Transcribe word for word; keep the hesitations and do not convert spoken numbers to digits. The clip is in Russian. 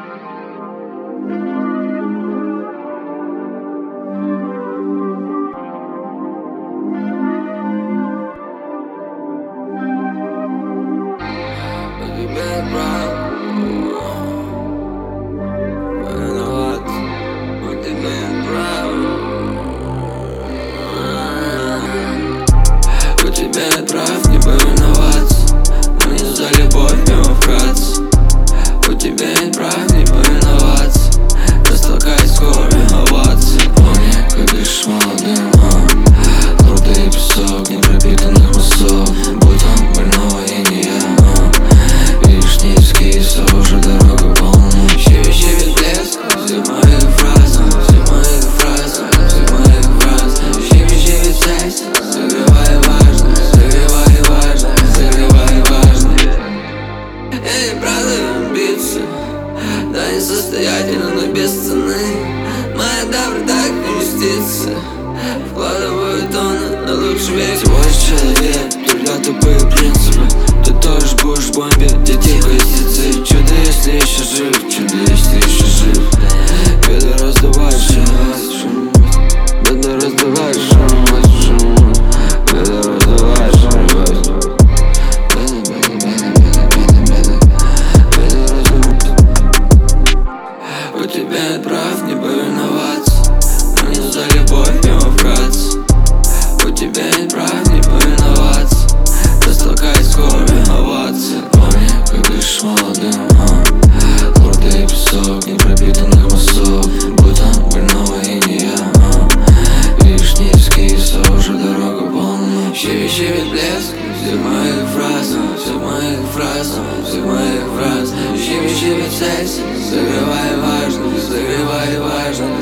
У тебя нет прав не повиноваться, но не за любовь мимо вкратце. У тебя нет прав не повиноваться, растолкай скорые овации. Помни, как дышишь молодым, а труды и песок непропитанных мостов, будь он больного и не я, а видишь низкий уже дорога полна. Щебет, щебет блеск, все мои фразы, все мои фразы, все мои фразы. Щебет, щебет секс, согревай важно, согревай важно, согревай важно. Я не правда амбиции, да несостоятельно, но без цены. Моя доброта как инвестиция, вкладываю тонны на лучший век. Всего лишь человек, только тупые принципы. Ты тоже будешь в бомбе, детей костицы. Чудо, если еще жив, чудо, если еще жив. Беда раздаваешь, беда раздаваешь, беда раздаваешь. У тебя нет прав не повиноваться, но не за любовь мимо вкратце. У тебя нет прав не повиноваться, растолкай скорые овации. Помни, как дышишь молодым, а труды и песок непропитанных мостов, будь он больного и не я, а видишь низкий уже дорога полна. Щебет, щебет блеск, все мои фразы, все мои фразы, все мои фразы. Щебет, щебет секс, согревай важно, согревай важно.